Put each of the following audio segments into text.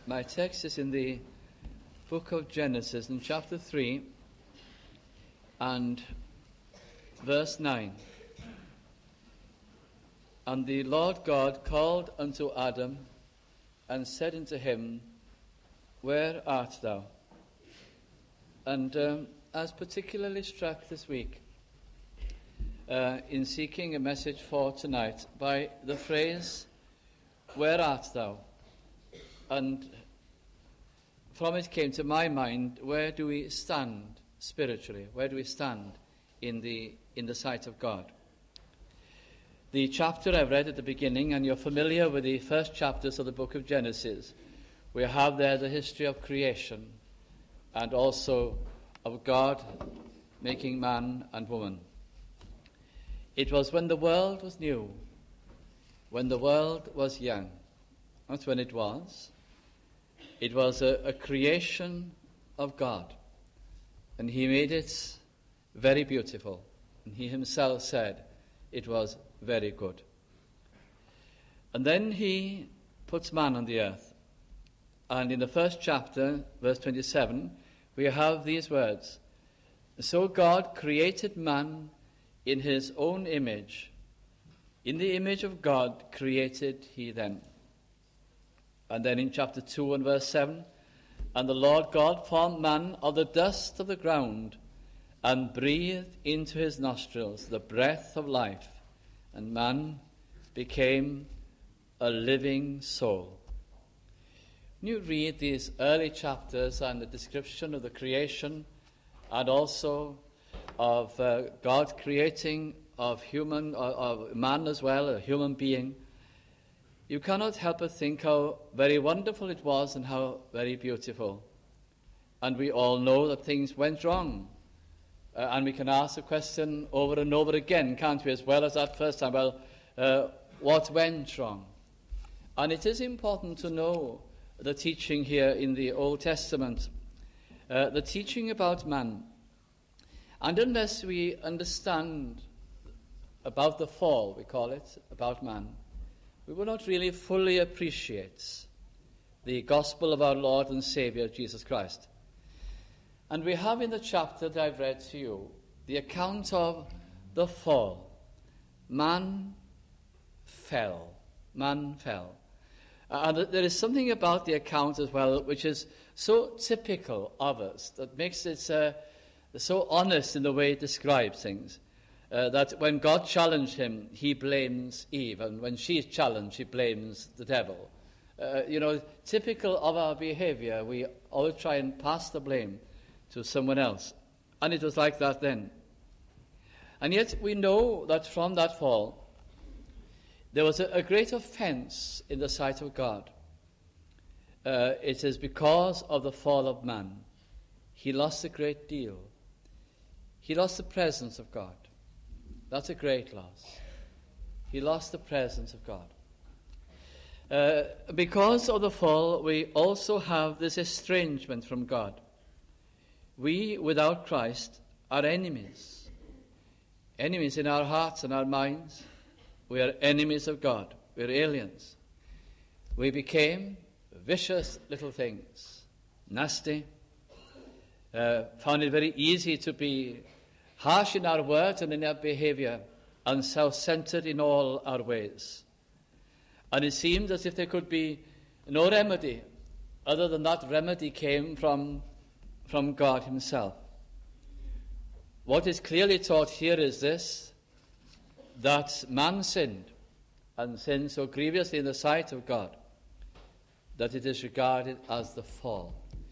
My text is in the book of Genesis in chapter 3 and verse 9. And the Lord God called unto Adam and said unto him, Where art thou? And I was particularly struck this week in seeking a message for tonight by the phrase, Where art thou? And from it came to my mind, where do we stand spiritually? Where do we stand in the sight of God? The chapter I read at the beginning, and you're familiar with the first chapters of the book of Genesis, we have there the history of creation and also of God making man and woman. It was when the world was new, when the world was young. That's when it was. It was a creation of God, and he made it very beautiful. And he himself said it was very good. And then he puts man on the earth. And in the first chapter, verse 27, we have these words. So God created man in his own image. In the image of God created he them. And then in chapter 2 and verse 7, and the Lord God formed man of the dust of the ground and breathed into his nostrils the breath of life, and man became a living soul. When you read these early chapters and the description of the creation and also of God creating of man as well, a human being, you cannot help but think how very wonderful it was and how very beautiful. And we all know that things went wrong. And we can ask the question over and over again, can't we, as well as that first time? Well, what went wrong? And it is important to know the teaching here in the Old Testament, the teaching about man. And unless we understand about the fall, we call it, about man, we will not really fully appreciate the gospel of our Lord and Savior, Jesus Christ. And we have in the chapter that I've read to you the account of the fall. Man fell. Man fell. And there is something about the account as well which is so typical of us, that makes it so honest in the way it describes things. That when God challenged him, he blames Eve, and when she is challenged, she blames the devil. Typical of our behavior, we always try and pass the blame to someone else. And it was like that then. And yet we know that from that fall, there was a great offense in the sight of God. It is because of the fall of man. He lost a great deal. He lost the presence of God. That's a great loss. He lost the presence of God. Because of the fall, we also have this estrangement from God. We, without Christ, are enemies. Enemies in our hearts and our minds. We are enemies of God. We're aliens. We became vicious little things. Nasty. Found it very easy to be harsh in our words and in our behavior, and self-centered in all our ways. And it seemed as if there could be no remedy other than that remedy came from God himself. What is clearly taught here is this, that man sinned, and sinned so grievously in the sight of God that it is regarded as the fall.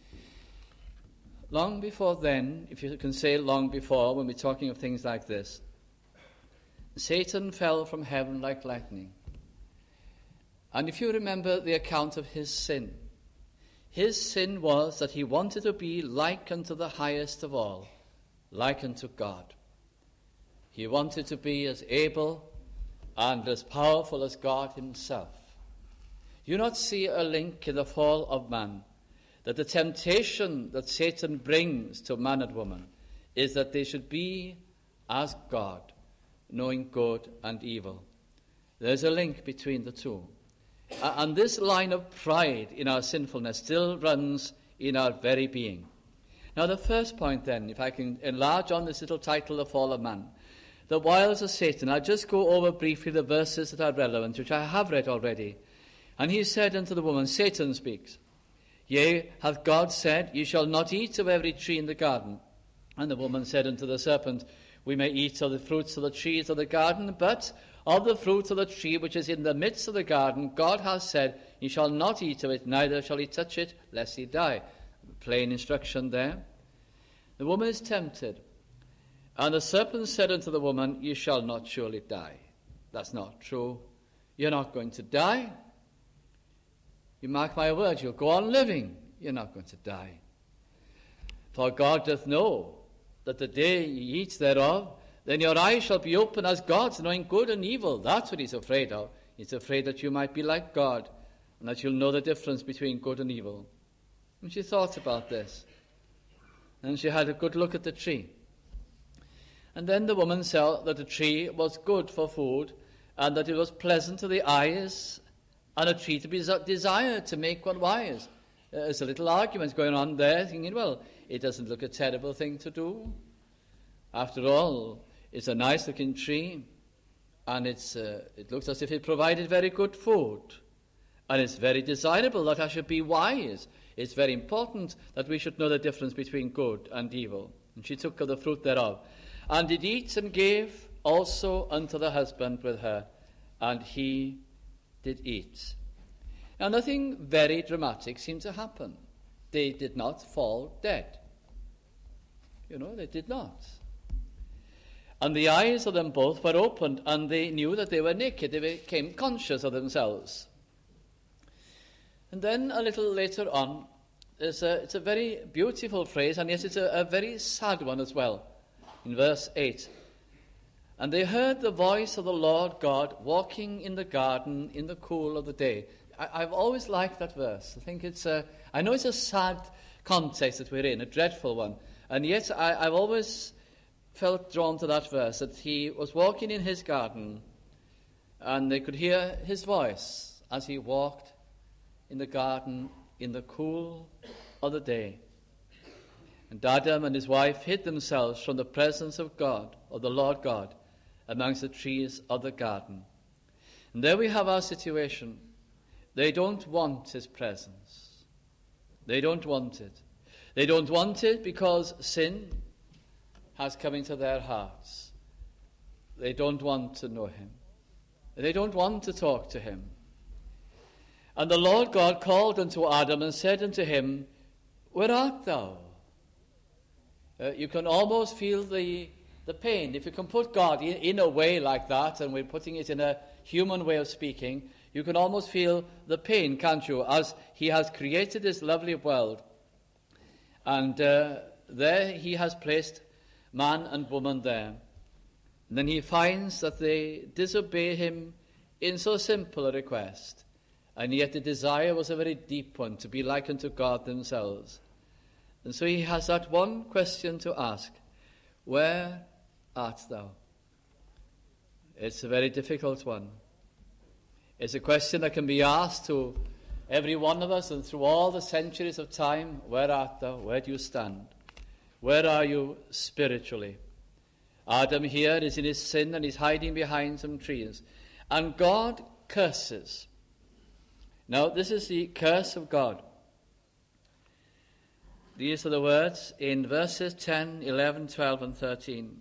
Long before then, if you can say long before, when we're talking of things like this, Satan fell from heaven like lightning. And if you remember the account of his sin was that he wanted to be like unto the highest of all, like unto God. He wanted to be as able and as powerful as God himself. You not see a link in the fall of man, that the temptation that Satan brings to man and woman is that they should be as God, knowing good and evil. There's a link between the two. And this line of pride in our sinfulness still runs in our very being. Now the first point then, if I can enlarge on this little title, The Fall of Man, the wiles of Satan. I'll just go over briefly the verses that are relevant, which I have read already. And he said unto the woman, Satan speaks, Yea, hath God said, Ye shall not eat of every tree in the garden? And the woman said unto the serpent, We may eat of the fruits of the trees of the garden, but of the fruit of the tree which is in the midst of the garden, God hath said, Ye shall not eat of it, neither shall ye touch it, lest ye die. Plain instruction there. The woman is tempted. And the serpent said unto the woman, Ye shall not surely die. That's not true. You're not going to die. You mark my words, you'll go on living. You're not going to die. For God doth know that the day ye eat thereof, then your eyes shall be open as God's, knowing good and evil. That's what he's afraid of. He's afraid that you might be like God, and that you'll know the difference between good and evil. And she thought about this. And she had a good look at the tree. And then the woman saw that the tree was good for food, and that it was pleasant to the eyes, and a tree to be desired to make one wise. There's a little argument going on there, thinking, well, it doesn't look a terrible thing to do. After all, it's a nice-looking tree, and it looks as if it provided very good food. And it's very desirable that I should be wise. It's very important that we should know the difference between good and evil. And she took of the fruit thereof, and did eat and gave also unto the husband with her, and he did eat. Now nothing very dramatic seemed to happen. They did not fall dead. They did not. And the eyes of them both were opened, and they knew that they were naked. They became conscious of themselves. And then a little later on, it's a very beautiful phrase, and yet it's a very sad one as well. In verse 8, And they heard the voice of the Lord God walking in the garden in the cool of the day. I've always liked that verse. I think I know it's a sad context that we're in, a dreadful one, and yet I've always felt drawn to that verse, that he was walking in his garden, and they could hear his voice as he walked in the garden in the cool of the day. And Adam and his wife hid themselves from the presence of God, of the Lord God, amongst the trees of the garden. And there we have our situation. They don't want his presence. They don't want it. They don't want it because sin has come into their hearts. They don't want to know him. They don't want to talk to him. And the Lord God called unto Adam and said unto him, Where art thou? You can almost feel the pain. If you can put God in a way like that, and we're putting it in a human way of speaking, you can almost feel the pain, can't you, as he has created this lovely world. And there he has placed man and woman there. And then he finds that they disobey him in so simple a request. And yet the desire was a very deep one, to be like unto God themselves. And so he has that one question to ask, Where art thou? It's a very difficult one. It's a question that can be asked to every one of us, and through all the centuries of time, where art thou? Where do you stand? Where are you spiritually? Adam here is in his sin, and he's hiding behind some trees. And God curses. Now, this is the curse of God. These are the words in verses 10, 11, 12, and 13.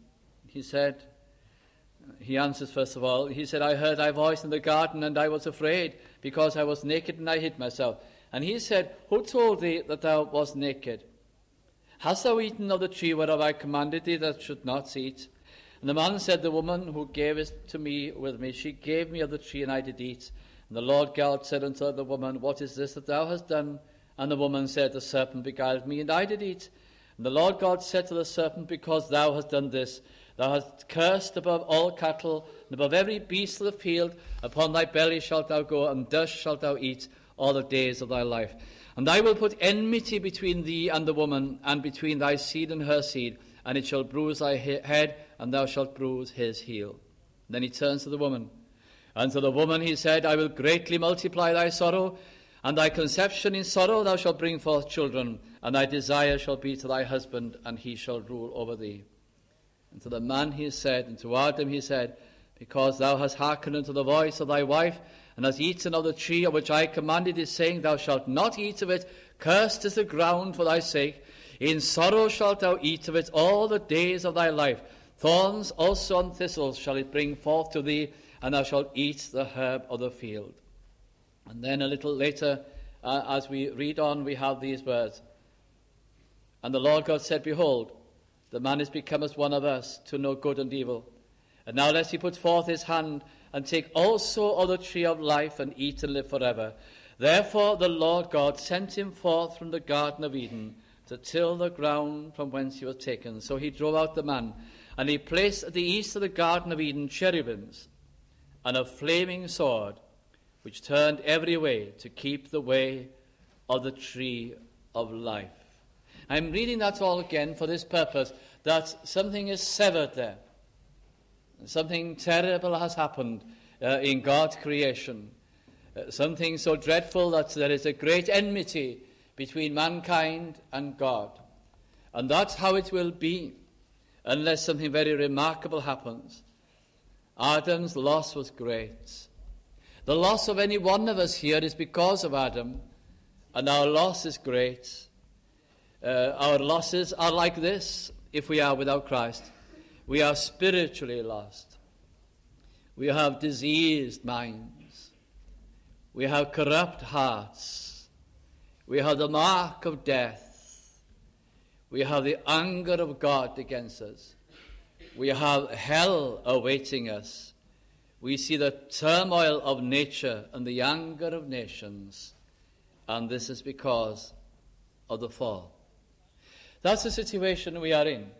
He answers first of all, he said, I heard thy voice in the garden, and I was afraid, because I was naked, and I hid myself. And he said, Who told thee that thou wast naked? Hast thou eaten of the tree whereof I commanded thee that should not eat? And the man said, The woman who gave it to me with me, she gave me of the tree, and I did eat. And the Lord God said unto the woman, What is this that thou hast done? And the woman said, The serpent beguiled me, and I did eat. And the Lord God said to the serpent, Because thou hast done this, thou hast cursed above all cattle, and above every beast of the field. Upon thy belly shalt thou go, and dust shalt thou eat all the days of thy life. And I will put enmity between thee and the woman, and between thy seed and her seed, and it shall bruise thy head, and thou shalt bruise his heel. And then he turns to the woman. And to the woman he said, I will greatly multiply thy sorrow, and thy conception in sorrow thou shalt bring forth children, and thy desire shall be to thy husband, and he shall rule over thee. And to the man he said, and to Adam he said, because thou hast hearkened unto the voice of thy wife, and hast eaten of the tree of which I commanded thee, saying, thou shalt not eat of it, cursed is the ground for thy sake. In sorrow shalt thou eat of it all the days of thy life. Thorns also and thistles shall it bring forth to thee, and thou shalt eat the herb of the field. And then a little later, as we read on, we have these words. And the Lord God said, behold, the man is become as one of us, to know good and evil. And now lest he put forth his hand, and take also of the tree of life, and eat and live forever. Therefore the Lord God sent him forth from the Garden of Eden, to till the ground from whence he was taken. So he drove out the man, and he placed at the east of the Garden of Eden cherubims, and a flaming sword, which turned every way to keep the way of the tree of life. I'm reading that all again for this purpose, that something is severed there. Something terrible has happened in God's creation. Something so dreadful that there is a great enmity between mankind and God. And that's how it will be, unless something very remarkable happens. Adam's loss was great. The loss of any one of us here is because of Adam, and our loss is great. Our losses are like this if we are without Christ. We are spiritually lost. We have diseased minds. We have corrupt hearts. We have the mark of death. We have the anger of God against us. We have hell awaiting us. We see the turmoil of nature and the anger of nations. And this is because of the fall. That's the situation we are in.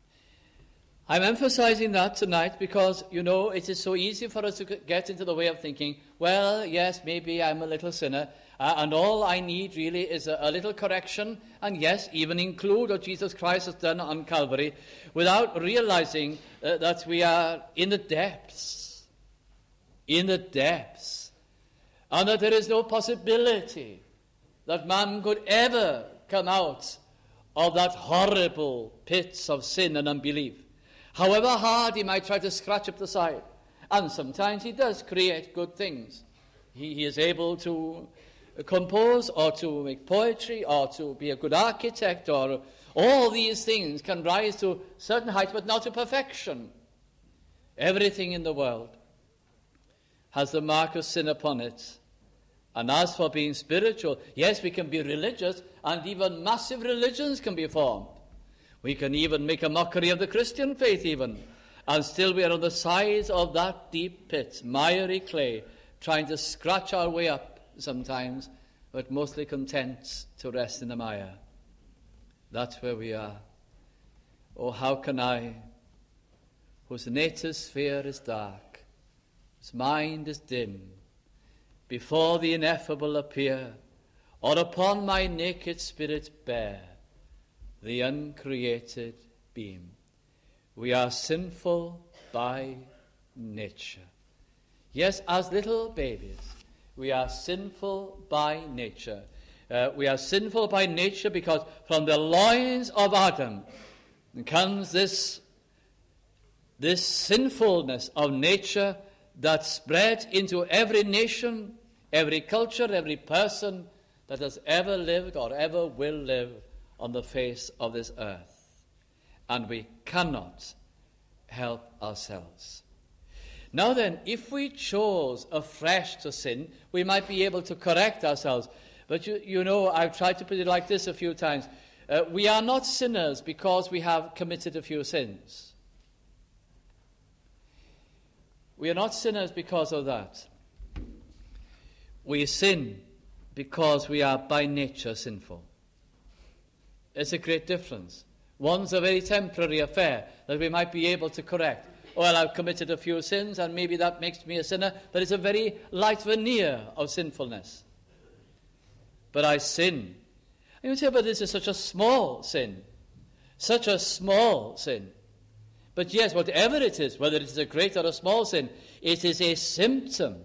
I'm emphasizing that tonight because, it is so easy for us to get into the way of thinking, well, yes, maybe I'm a little sinner, and all I need really is a little correction, and yes, even include what Jesus Christ has done on Calvary, without realizing that we are in the depths, and that there is no possibility that man could ever come out of that horrible pit of sin and unbelief. However hard he might try to scratch up the side, and sometimes he does create good things. He is able to compose or to make poetry or to be a good architect, or all these things can rise to certain heights, but not to perfection. Everything in the world has the mark of sin upon it. And as for being spiritual, yes, we can be religious, and even massive religions can be formed. We can even make a mockery of the Christian faith even, and still we are on the sides of that deep pit, miry clay, trying to scratch our way up sometimes, but mostly content to rest in the mire. That's where we are. Oh, how can I, whose native sphere is dark, whose mind is dim, before the ineffable appear, or upon my naked spirit bear the uncreated beam? We are sinful by nature. Yes, as little babies, we are sinful by nature. We are sinful by nature because from the loins of Adam comes this sinfulness of nature that spread into every nation, every culture, every person that has ever lived or ever will live on the face of this earth. And we cannot help ourselves. Now then, if we chose afresh to sin, we might be able to correct ourselves. But I've tried to put it like this a few times. We are not sinners because we have committed a few sins. We are not sinners because of that. We sin because we are by nature sinful. It's a great difference. One's a very temporary affair that we might be able to correct. Well, I've committed a few sins and maybe that makes me a sinner, but it's a very light veneer of sinfulness. But I sin. And you say, but this is such a small sin. Such a small sin. But yes, whatever it is, whether it is a great or a small sin, it is a symptom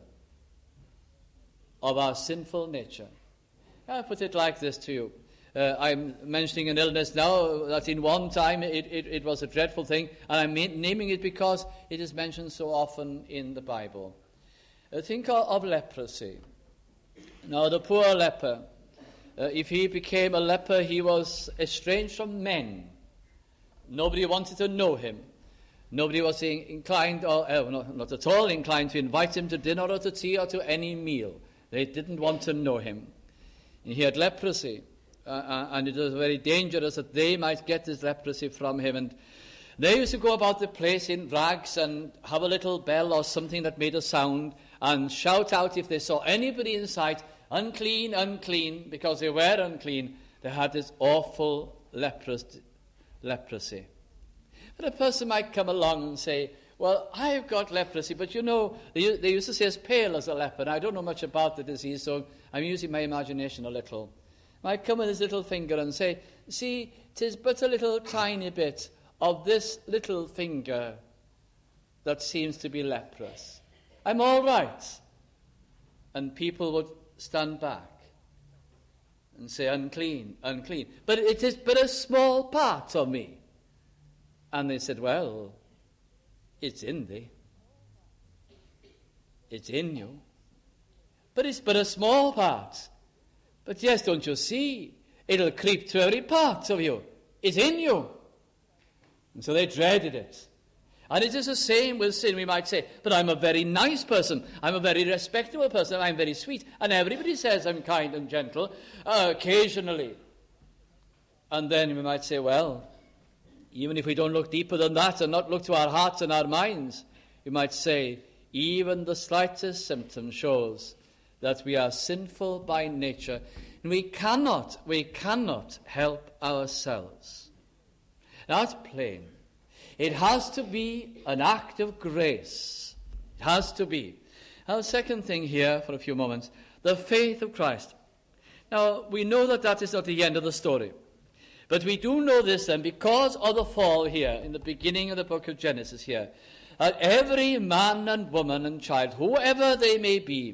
of our sinful nature. I'll put it like this to you. I'm mentioning an illness now that in one time it was a dreadful thing, and I'm naming it because it is mentioned so often in the Bible. Think of leprosy. Now, the poor leper, if he became a leper, he was estranged from men. Nobody wanted to know him. Nobody was inclined, or not at all inclined, to invite him to dinner or to tea or to any meal. They didn't want to know him. And he had leprosy, and it was very dangerous that they might get this leprosy from him. And they used to go about the place in rags and have a little bell or something that made a sound and shout out if they saw anybody in sight, unclean, unclean, because they were unclean. They had this awful leprosy. But a person might come along and say, well, I've got leprosy, but you know, they used to say as pale as a leper, and I don't know much about the disease, so I'm using my imagination a little. Might come with his little finger and say, see, 'tis but a little tiny bit of this little finger that seems to be leprous. I'm all right. And people would stand back and say, unclean, unclean. But it is but a small part of me. And they said, well, it's in thee. It's in you. But it's but a small part. But yes, don't you see? It'll creep to every part of you. It's in you. And so they dreaded it. And it is the same with sin. We might say, but I'm a very nice person. I'm a very respectable person. I'm very sweet. And everybody says I'm kind and gentle, occasionally. And then we might say, well, even if we don't look deeper than that and not look to our hearts and our minds, we might say, even the slightest symptom shows that we are sinful by nature. And we cannot help ourselves. That's plain. It has to be an act of grace. It has to be. Now, the second thing here for a few moments, the faith of Christ. Now, we know that is not the end of the story. But we do know this then because of the fall here, in the beginning of the book of Genesis here, that every man and woman and child, whoever they may be,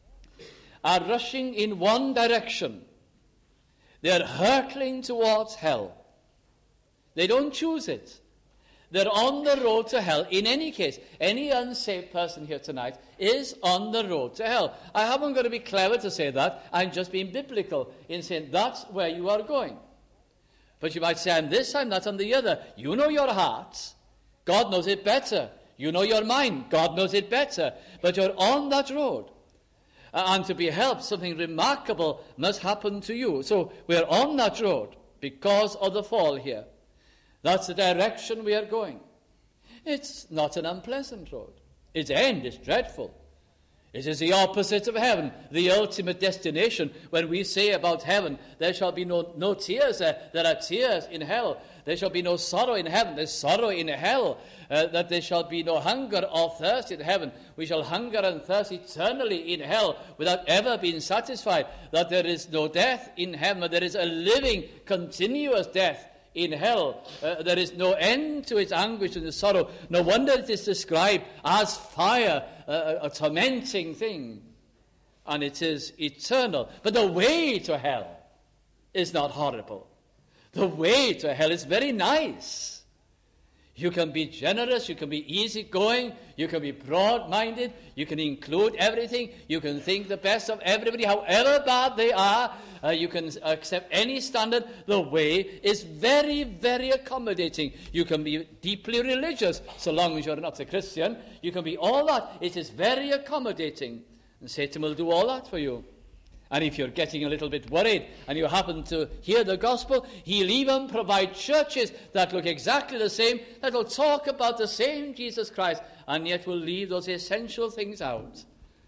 are rushing in one direction. They are hurtling towards hell. They don't choose it. They're on the road to hell. In any case, any unsaved person here tonight is on the road to hell. I haven't got to be clever to say that. I'm just being biblical in saying that's where you are going. But you might say, I'm this, I'm that, I'm the other. You know your heart. God knows it better. You know your mind. God knows it better. But you're on that road. And to be helped, something remarkable must happen to you. So we're on that road because of the fall here. That's the direction we are going. It's not an unpleasant road. Its end is dreadful. It is the opposite of heaven, the ultimate destination. When we say about heaven, there shall be no tears there. There are tears in hell. There shall be no sorrow in heaven. There's sorrow in hell. That there shall be no hunger or thirst in heaven. We shall hunger and thirst eternally in hell without ever being satisfied. That there is no death in heaven, but there is a living, continuous death in hell. There is no end to its anguish and its sorrow. No wonder it is described as fire, a tormenting thing. And it is eternal. But the way to hell is not horrible. The way to hell is very nice. You can be generous, you can be easygoing, you can be broad-minded, you can include everything, you can think the best of everybody, however bad they are, you can accept any standard. The way is very, very accommodating. You can be deeply religious, so long as you're not a Christian. You can be all that. It is very accommodating. And Satan will do all that for you. And if you're getting a little bit worried and you happen to hear the gospel, he'll even provide churches that look exactly the same, that will talk about the same Jesus Christ, and yet will leave those essential things out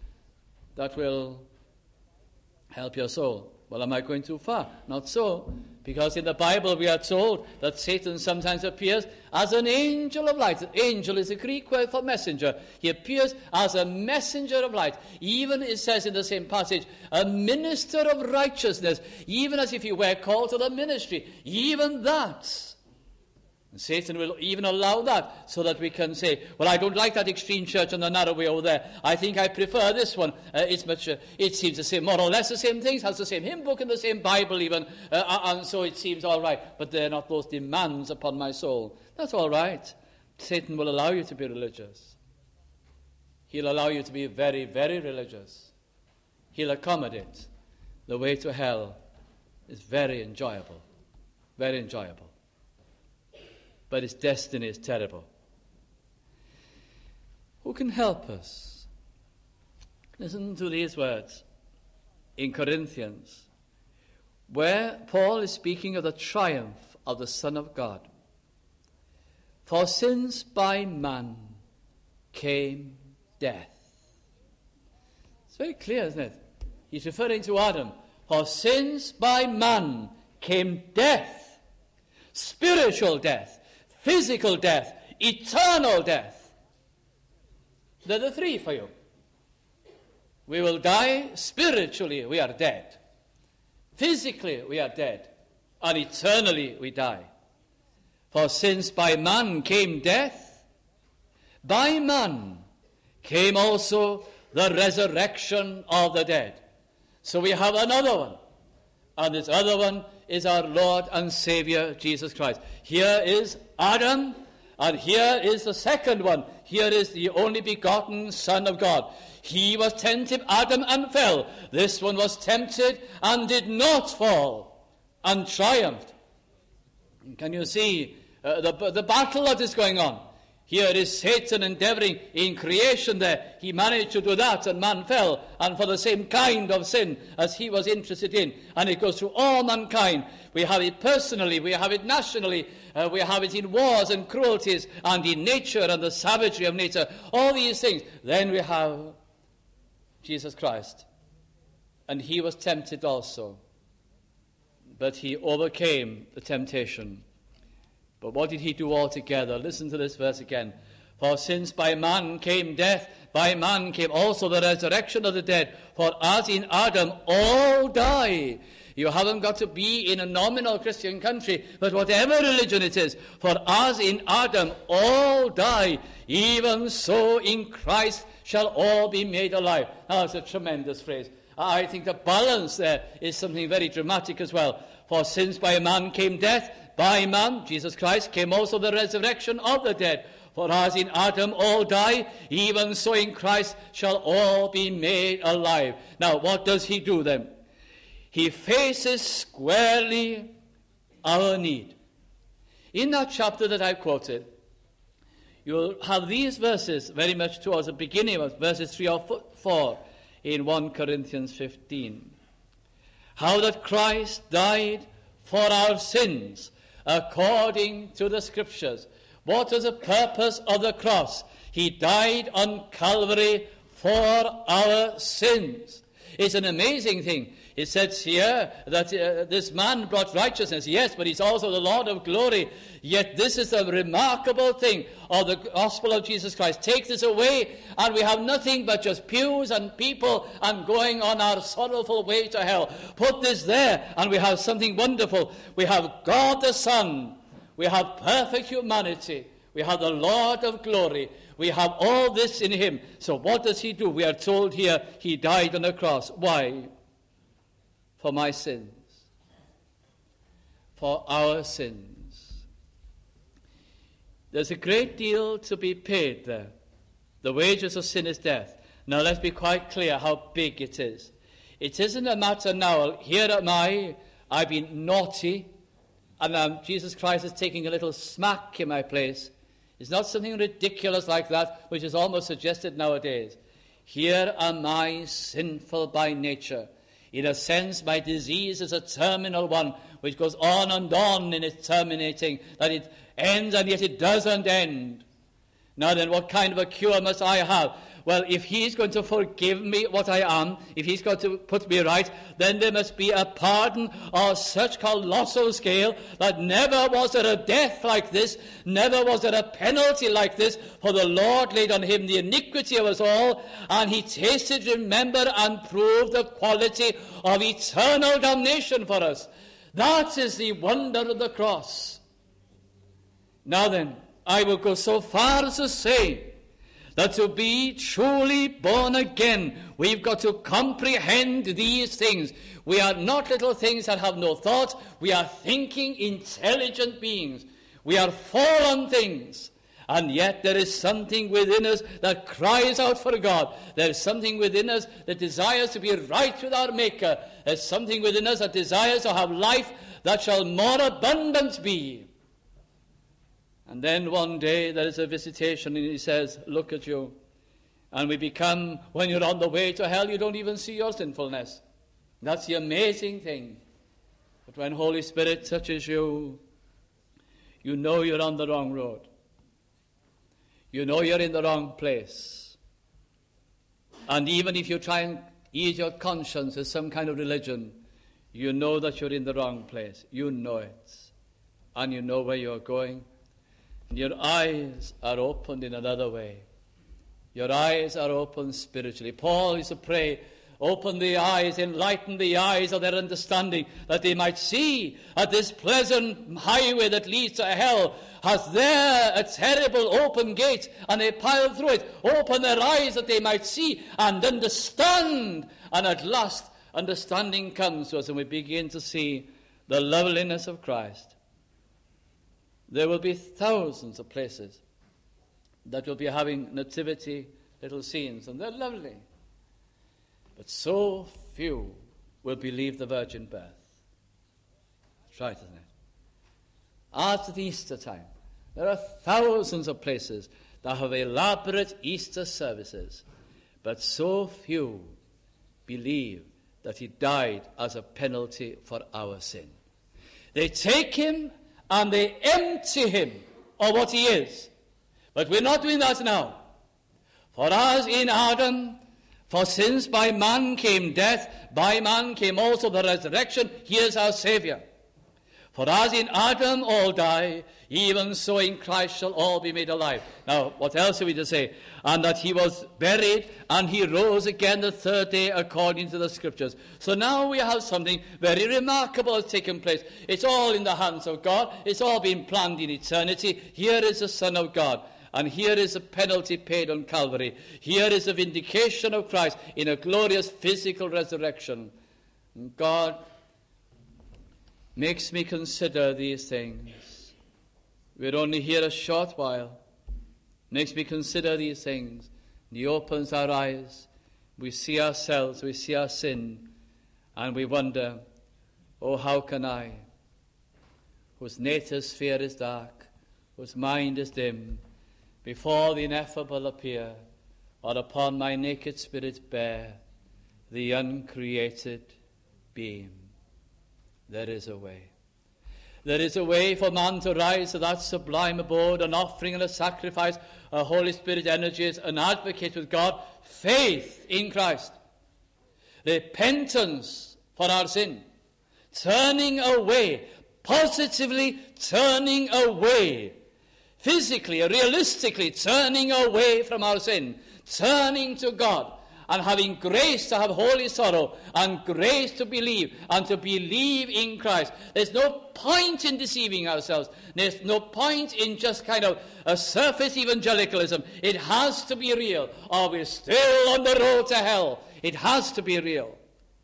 that will help your soul. Well, am I going too far? Not so. Because in the Bible we are told that Satan sometimes appears as an angel of light. Angel is a Greek word for messenger. He appears as a messenger of light. Even, it says in the same passage, a minister of righteousness. Even as if he were called to the ministry. Even that. And Satan will even allow that so that we can say, well, I don't like that extreme church on the narrow way over there. I think I prefer this one. It seems the same, more or less the same things, has the same hymn book and the same Bible even, and so it seems all right. But they're not those demands upon my soul. That's all right. Satan will allow you to be religious. He'll allow you to be very, very religious. He'll accommodate. The way to hell is very enjoyable. Very enjoyable. But its destiny is terrible. Who can help us? Listen to these words in Corinthians, where Paul is speaking of the triumph of the Son of God. For since by man came death. It's very clear, isn't it? He's referring to Adam. For since by man came death, spiritual death, physical death, eternal death. They're the three for you. We will die spiritually, we are dead. Physically, we are dead. And eternally, we die. For since by man came death, by man came also the resurrection of the dead. So we have another one. And this other one is our Lord and Savior, Jesus Christ. Here is Adam, and here is the second one. Here is the only begotten Son of God. He was tempted, Adam, and fell. This one was tempted and did not fall, and triumphed. Can you see the battle that is going on? Here is Satan endeavoring in creation there. He managed to do that, and man fell, and for the same kind of sin as he was interested in. And it goes through all mankind. We have it personally, we have it nationally, we have it in wars and cruelties, and in nature and the savagery of nature. All these things. Then we have Jesus Christ. And he was tempted also. But he overcame the temptation. But what did he do altogether? Listen to this verse again. For since by man came death, by man came also the resurrection of the dead. For as in Adam all die. You haven't got to be in a nominal Christian country, but whatever religion it is. For as in Adam all die, even so in Christ shall all be made alive. Now that's a tremendous phrase. I think the balance there is something very dramatic as well. For since by man came death, by man, Jesus Christ, came also the resurrection of the dead. For as in Adam all die, even so in Christ shall all be made alive. Now, what does he do then? He faces squarely our need. In that chapter that I quoted, you'll have these verses very much towards the beginning of verses 3 or 4 in 1 Corinthians 15. How that Christ died for our sins, according to the Scriptures. What was the purpose of the cross? He died on Calvary for our sins. It's an amazing thing. It says here that this man brought righteousness. Yes, but he's also the Lord of glory. Yet this is a remarkable thing of the gospel of Jesus Christ. Take this away and we have nothing but just pews and people and going on our sorrowful way to hell. Put this there and we have something wonderful. We have God the Son. We have perfect humanity. We have the Lord of glory. We have all this in him. So what does he do? We are told here he died on the cross. Why? For my sins. For our sins. There's a great deal to be paid there. The wages of sin is death. Now let's be quite clear how big it is. It isn't a matter now, here am I've been naughty, and Jesus Christ is taking a little smack in my place. It's not something ridiculous like that, which is almost suggested nowadays. Here am I, sinful by nature. In a sense, my disease is a terminal one, which goes on and on in its terminating, that it ends and yet it doesn't end. Now then, what kind of a cure must I have? Well, if he's going to forgive me what I am, if he's going to put me right, then there must be a pardon of such colossal scale that never was there a death like this, never was there a penalty like this, for the Lord laid on him the iniquity of us all, and he tasted, remembered, and proved the quality of eternal damnation for us. That is the wonder of the cross. Now then, I will go so far as to say that to be truly born again, we've got to comprehend these things. We are not little things that have no thought. We are thinking, intelligent beings. We are fallen things. And yet there is something within us that cries out for God. There is something within us that desires to be right with our Maker. There's something within us that desires to have life that shall more abundant be. And then one day there is a visitation and he says, look at you. And we become, when you're on the way to hell, you don't even see your sinfulness. That's the amazing thing. But when Holy Spirit touches you, you know you're on the wrong road. You know you're in the wrong place. And even if you try and ease your conscience with some kind of religion, you know that you're in the wrong place. You know it. And you know where you're going. And your eyes are opened in another way. Your eyes are opened spiritually. Paul used to pray, open the eyes, enlighten the eyes of their understanding, that they might see that this pleasant highway that leads to hell has there a terrible open gate, and they pile through it. Open their eyes that they might see and understand. And at last, understanding comes to us, and we begin to see the loveliness of Christ. There will be thousands of places that will be having nativity little scenes, and they're lovely. But so few will believe the virgin birth. That's right, isn't it? After the Easter time, there are thousands of places that have elaborate Easter services, but so few believe that he died as a penalty for our sin. They take him and they empty him of what he is. But we're not doing that now. For as in Adam, for since by man came death, by man came also the resurrection, he is our Saviour. For as in Adam all die, even so in Christ shall all be made alive. Now, what else are we to say? And that he was buried, and he rose again the third day according to the Scriptures. So now we have something very remarkable has taken place. It's all in the hands of God. It's all been planned in eternity. Here is the Son of God. And here is a penalty paid on Calvary. Here is a vindication of Christ in a glorious physical resurrection. And God makes me consider these things. We're only here a short while. Makes me consider these things. And he opens our eyes. We see ourselves, we see our sin, and we wonder, oh, how can I, whose native sphere is dark, whose mind is dim, before the ineffable appear, or upon my naked spirit bear the uncreated beam. There is a way. There is a way for man to rise to that sublime abode, an offering and a sacrifice, a Holy Spirit energies, an advocate with God, faith in Christ, repentance for our sin, turning away, positively turning away, physically, realistically turning away from our sin, turning to God, and having grace to have holy sorrow, and grace to believe, and to believe in Christ. There's no point in deceiving ourselves. There's no point in just kind of a surface evangelicalism. It has to be real, or we're still on the road to hell. It has to be real.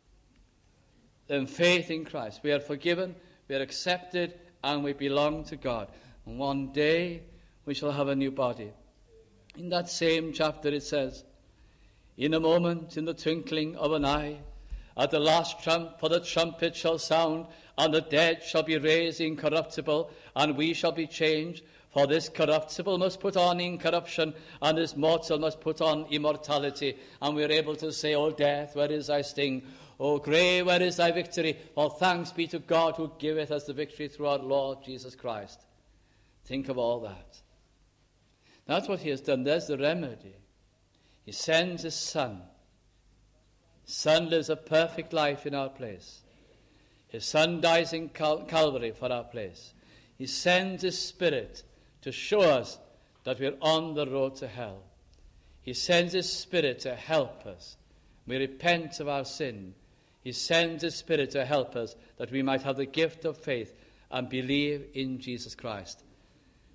Then faith in Christ. We are forgiven, we are accepted, and we belong to God. And one day we shall have a new body. In that same chapter it says, in a moment, in the twinkling of an eye, at the last trump, for the trumpet shall sound, and the dead shall be raised incorruptible, and we shall be changed. For this corruptible must put on incorruption, and this mortal must put on immortality. And we're able to say, O death, where is thy sting? O grave, where is thy victory? For thanks be to God who giveth us the victory through our Lord Jesus Christ. Think of all that. That's what he has done. There's the remedy. He sends his Son. His Son lives a perfect life in our place. His Son dies in Calvary for our place. He sends his Spirit to show us that we're on the road to hell. He sends his Spirit to help us. We repent of our sin. He sends his Spirit to help us that we might have the gift of faith and believe in Jesus Christ.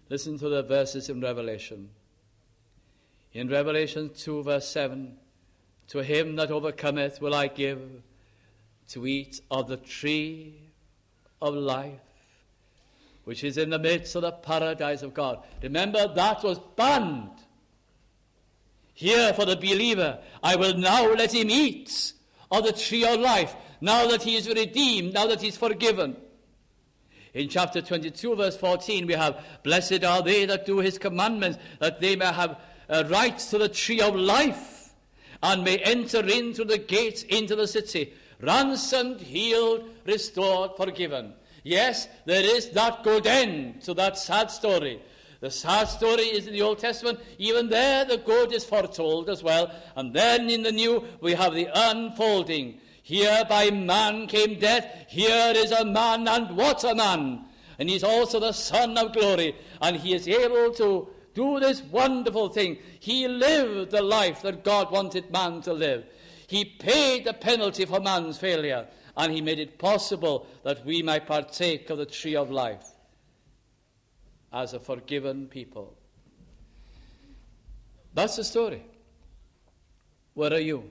Listen to the verses in Revelation. In Revelation 2, verse 7, to him that overcometh will I give to eat of the tree of life, which is in the midst of the paradise of God. Remember, that was banned. Here for the believer, I will now let him eat of the tree of life, now that he is redeemed, now that he is forgiven. In chapter 22, verse 14, we have, blessed are they that do his commandments, that they may have rights to the tree of life, and may enter into the gates, into the city, ransomed, healed, restored, forgiven. Yes, there is that good end to that sad story. The sad story is in the Old Testament. Even there, the good is foretold as well. And then in the New, we have the unfolding. Here by man came death. Here is a man, and what a man. And he's also the Son of glory. And he is able to do this wonderful thing. He lived the life that God wanted man to live. He paid the penalty for man's failure. And he made it possible that we might partake of the tree of life as a forgiven people. That's the story. Where are you?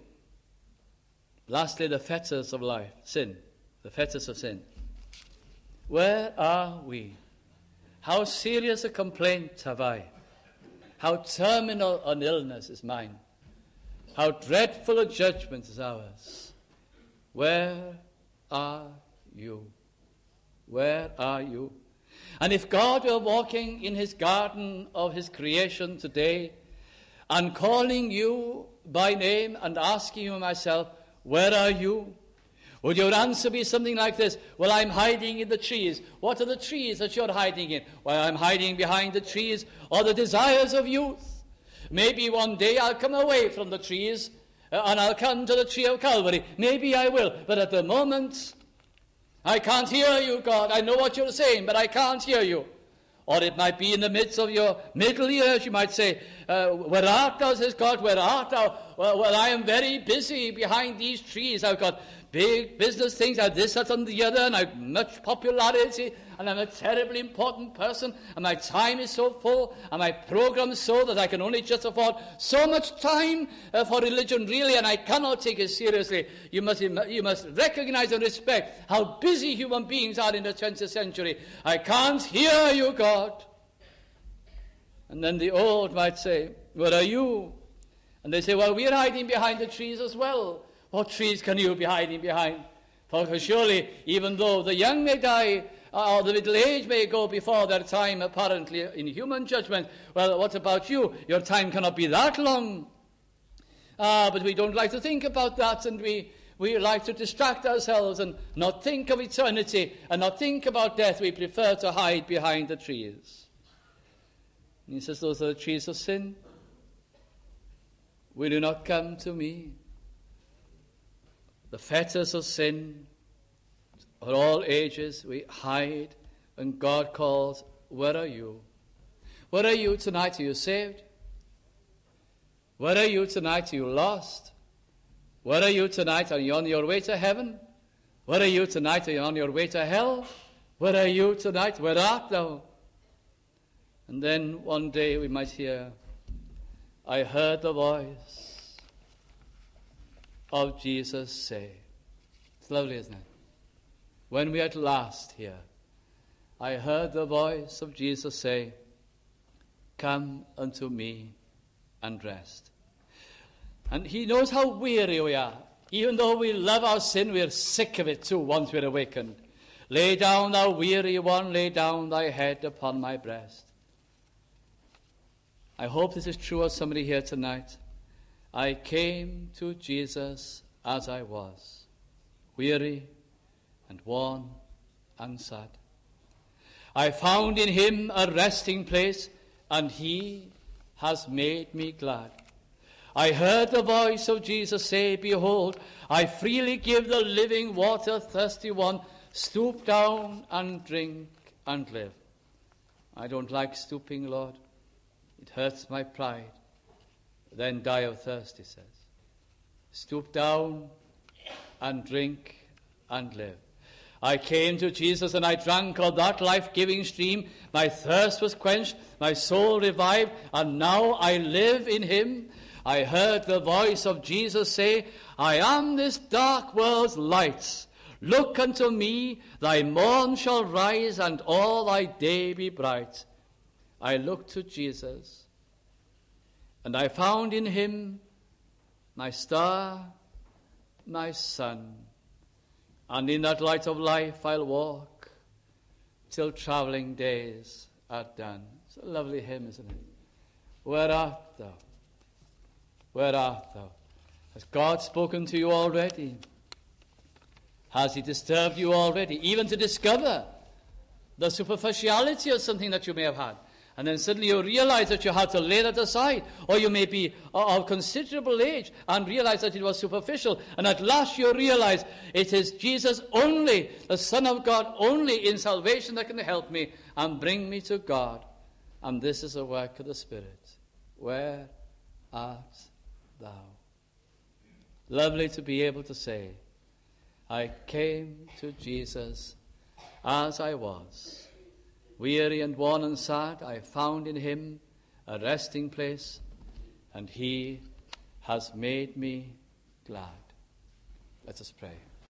Lastly, the fetters of life, sin, the fetters of sin. Where are we? How serious a complaint have I? How terminal an illness is mine? How dreadful a judgment is ours? Where are you? Where are you? And if God were walking in his garden of his creation today and calling you by name and asking you myself, where are you? Would your answer be something like this? Well, I'm hiding in the trees. What are the trees that you're hiding in? Well, I'm hiding behind the trees or the desires of youth. Maybe one day I'll come away from the trees and I'll come to the tree of Calvary. Maybe I will. But at the moment, I can't hear you, God. I know what you're saying, but I can't hear you. Or it might be in the midst of your middle years, you might say, where art thou, says God, where art thou? Well, I am very busy behind these trees. I've got big business things, I have this, that, and the other, and I have much popularity, and I'm a terribly important person, and my time is so full, and my program is so that I can only just afford so much time for religion, really, and I cannot take it seriously. You must recognize and respect how busy human beings are in the 20th century. I can't hear you, God. And then the old might say, where are you? And they say, well, we're hiding behind the trees as well. What trees can you be hiding behind? For surely, even though the young may die, or the middle age may go before their time, apparently, in human judgment, well, what about you? Your time cannot be that long. But we don't like to think about that, and we like to distract ourselves and not think of eternity and not think about death. We prefer to hide behind the trees. And he says, those are the trees of sin. Will you not come to me? The fetters of sin, for all ages, we hide, and God calls, where are you? Where are you tonight? Are you saved? Where are you tonight? Are you lost? Where are you tonight? Are you on your way to heaven? Where are you tonight? Are you on your way to hell? Where are you tonight? Where art thou? And then one day we might hear, I heard the voice of Jesus say. It's lovely, isn't it? When we at last hear, I heard the voice of Jesus say, come unto me and rest. And he knows how weary we are. Even though we love our sin, we are sick of it too once we're awakened. Lay down, thou weary one, lay down thy head upon my breast. I hope this is true of somebody here tonight. I came to Jesus as I was, weary and worn and sad. I found in him a resting place, and he has made me glad. I heard the voice of Jesus say, behold, I freely give the living water, thirsty one, stoop down and drink and live. I don't like stooping, Lord. It hurts my pride. Then die of thirst, he says. Stoop down and drink and live. I came to Jesus and I drank of that life-giving stream. My thirst was quenched, my soul revived, and now I live in him. I heard the voice of Jesus say, I am this dark world's light. Look unto me, thy morn shall rise, and all thy day be bright. I looked to Jesus, and I found in him my star, my sun. And in that light of life I'll walk till travelling days are done. It's a lovely hymn, isn't it? Where art thou? Where art thou? Has God spoken to you already? Has he disturbed you already? Even to discover the superficiality of something that you may have had. And then suddenly you realize that you had to lay that aside. Or you may be of considerable age and realize that it was superficial. And at last you realize it is Jesus only, the Son of God only in salvation that can help me and bring me to God. And this is a work of the Spirit. Where art thou? Lovely to be able to say, I came to Jesus as I was. Weary and worn and sad, I found in him a resting place, and he has made me glad. Let us pray.